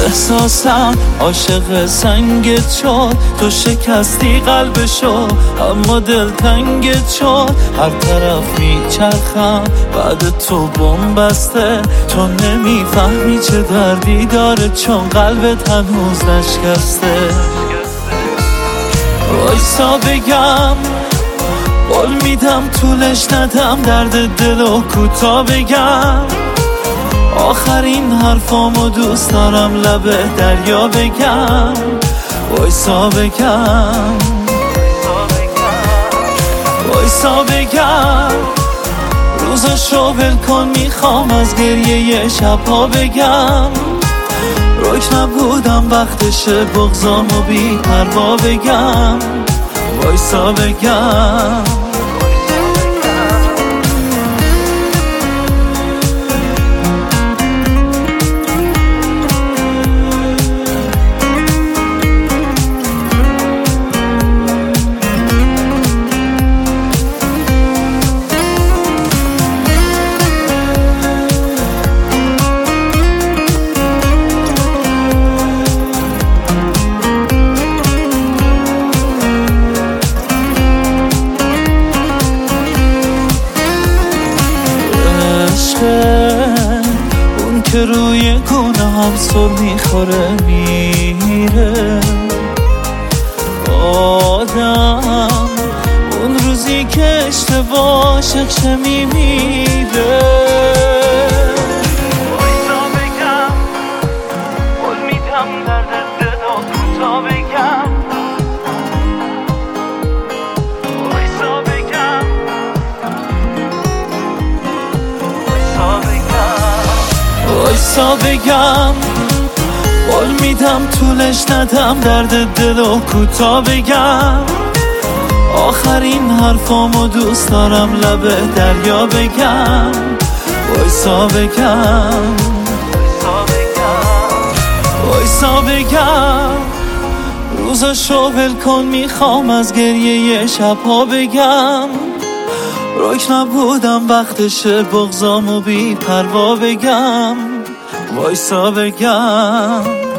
احساسم عاشق سنگت شد، تو شکستی قلبشو اما دل تنگت شد. هر طرف میچرخم بعد تو بم بسته، تو نمیفهمی چه دردی داره چون قلبت هنوز نشکسته. وایسا بگم قول میدم طولش ندم، درد دلو کوتا بگم. آخرین حرفامو دوست دارم لب دریا بگم. وایسا بگم وایسا بگم روزاشو ول کن، میخوام از گریه شبها بگم. رک نبودم وقتشه بغضامو بی پروا بگم. وایسا بگم اون که روی گونه هم سر میخوره میره. آدم اون روزی که اشتباه شخشه میمیره. وایسا بگم قول میدم درد دلو کوتا بگم. وایسا بگم وایسا بگم قول میدم طولش ندم، درد دلو کوتا بگم. آخرین حرفامو دوست دارم لب دریا بگم. وایسا بگم وایسا بگم روزاشو ول کن، میخوام از گریه شبها بگم. رک نبودم وقتشه بغضامو بی پروا بگم. وایسا بگم